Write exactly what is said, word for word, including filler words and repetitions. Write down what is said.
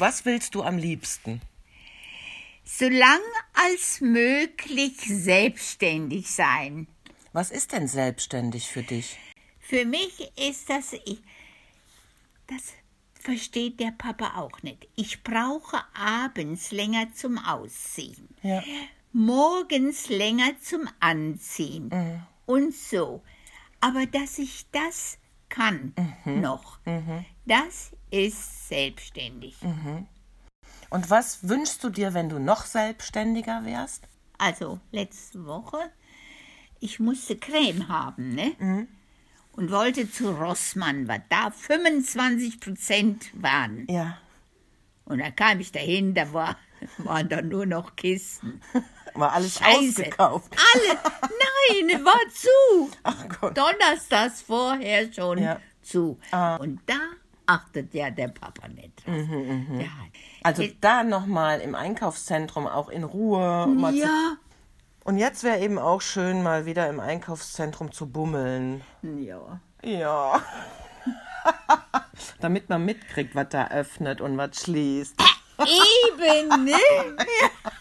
was willst du am liebsten? So lang als möglich selbstständig sein. Was ist denn selbstständig für dich? Für mich ist das, ich, das versteht der Papa auch nicht. Ich brauche abends länger zum Ausziehen, Ja. morgens länger zum Anziehen Mhm. und so. Aber dass ich das kann Mhm. noch, Mhm. das ist selbstständig. Mhm. Und was wünschst du dir, wenn du noch selbstständiger wärst? Also letzte Woche, ich musste Creme haben, ne? Mhm. Und wollte zu Rossmann, was da fünfundzwanzig Prozent waren. Ja. Und dann kam ich dahin, da war, waren da nur noch Kisten. War alles Scheiße. ausgekauft. Alle, nein, war zu. Ach Gott. Donnerstags vorher schon Ja. zu. Ah. Und da achtet ja der Papa nicht drauf. Mhm, mhm. Ja. Also Äh, da nochmal im Einkaufszentrum auch in Ruhe. um mal zu- Ja, Und jetzt wäre eben auch schön, mal wieder im Einkaufszentrum zu bummeln. ja. Ja. Damit man mitkriegt, was da öffnet und was schließt. Eben, ne? Ja.